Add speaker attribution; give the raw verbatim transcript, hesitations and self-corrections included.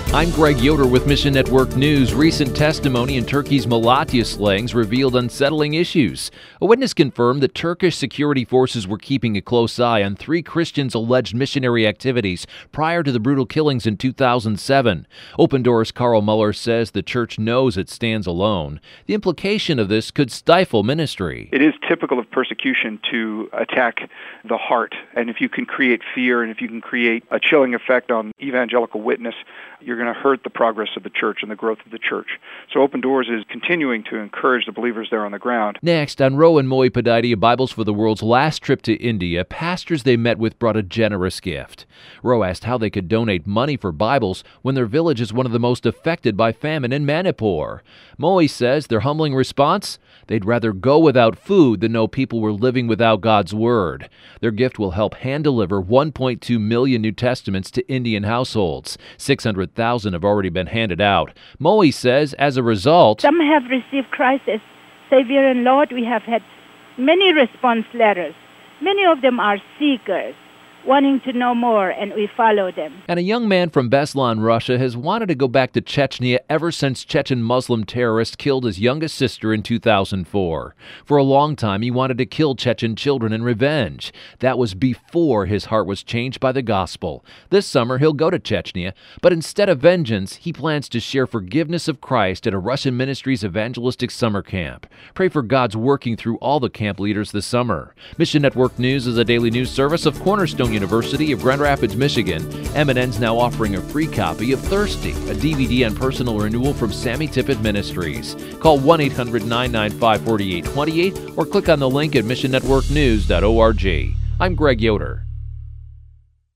Speaker 1: I'm Greg Yoder with Mission Network News. Recent testimony in Turkey's Malatya slayings revealed unsettling issues. A witness confirmed that Turkish security forces were keeping a close eye on three Christians' alleged missionary activities prior to the brutal killings in two thousand seven. Open Doors' Carl Muller says the church knows it stands alone. The implication of this could stifle ministry.
Speaker 2: It is typical of persecution to attack the heart, and if you can create fear and if you can create a chilling effect on evangelical witness, you're going to hurt the progress of the church and the growth of the church. So Open Doors is continuing to encourage the believers there on the ground.
Speaker 1: Next, on Ro and Moi Padidia Bibles for the World's last trip to India, pastors they met with brought a generous gift. Ro asked how they could donate money for Bibles when their village is one of the most affected by famine in Manipur. Moi says their humbling response? They'd rather go without food than know people were living without God's Word. Their gift will help hand-deliver one point two million New Testaments to Indian households. six hundred thousand have already been handed out. Moi says, as a result,
Speaker 3: some have received Christ as Savior and Lord. We have had many response letters. Many of them are seekers, wanting to know more, and we follow them.
Speaker 1: And a young man from Beslan, Russia, has wanted to go back to Chechnya ever since Chechen Muslim terrorists killed his youngest sister in two thousand four. For a long time, he wanted to kill Chechen children in revenge. That was before his heart was changed by the gospel. This summer, he'll go to Chechnya, but instead of vengeance, he plans to share forgiveness of Christ at a Russian Ministries evangelistic summer camp. Pray for God's working through all the camp leaders this summer. Mission Network News is a daily news service of Cornerstone University of Grand Rapids, Michigan. M and N's now offering a free copy of Thirsty, a D V D and personal renewal from Sammy Tippett Ministries. Call one eight hundred nine nine five four eight two eight or click on the link at mission network news dot org. I'm Greg Yoder.